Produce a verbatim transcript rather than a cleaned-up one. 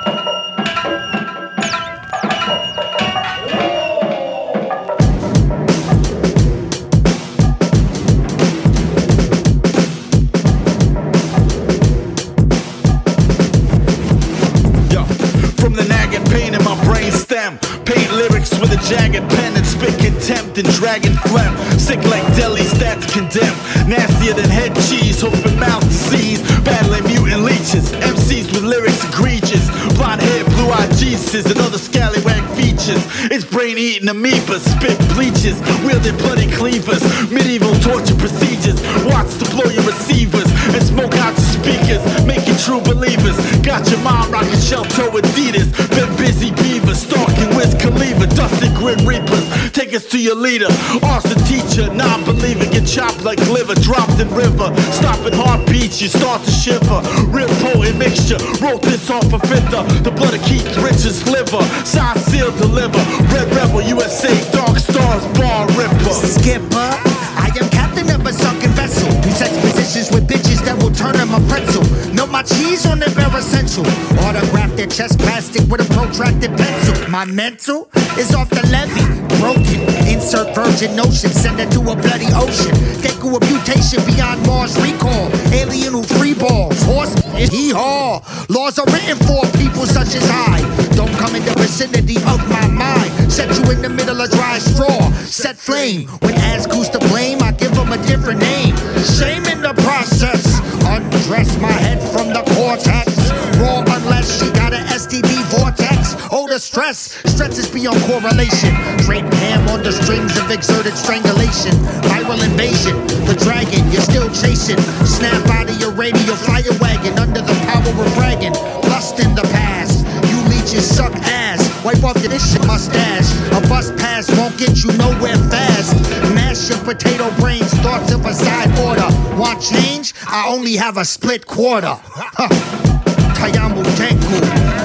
Paint lyrics with a jagged pen and spit contempt and dragon phlegm. Sick like deli stats condemned. Nastier than head cheese, hoping mouth disease. Battling mutant leeches. M Cs with lyrics egregious. Blonde hair, blue-eyed Jesus, and other scallywag features. It's brain-eating amoebas, spit bleaches, wielding bloody cleavers. Medieval torture procedures. Watch to blow your receivers and smoke out your speakers. Make you true believers. Got your mom rocking shell-toe Adidas. Been busy beavers, stalking Wiz Khalifa, dusted grim reapers. Take us to your leader, arson teacher, non-believer, get chopped like liver, dropped in river, stopping heartbeats, you start to shiver. Real potent mixture, wrote this off a fifth. The blood of Keith Richards' liver, sign, seal, deliver. Red Rebel, U S A, Dark Stars, Bar Ripper. Skipper, I am captain of a sunken vessel. Who sets positions with bitches that will turn them a pretzel. Know my cheese on the bare essential. Autograph their chest plastic with a protracted pencil. My mental is off the levee, broken. Insert virgin notion, send it to a bloody ocean. Deku a mutation beyond Mars recall. Alien who free balls, horse is hee-haw. Laws are written for people such as I. Don't come in the vicinity of my mind. Set you in the middle of dry straw. Set flame. When ass goes to blame, I give them a different name. Shame in the process. Undress my head from the cortex. Raw unless she got an S T D vortex. Oh, the stress stretches beyond correlation. Drape ham on the strings of exerted strangulation. Viral invasion, the dragon you're still chasing. Snap out of your radio fire wagon under the power of bragging. Lust in the past, you leeches suck ass. Wipe off your this shit mustache. A bus pass won't get you nowhere fast. Mash your potato brains, thoughts of a side order. Want change? I only have a split quarter. Tayamu Tenku.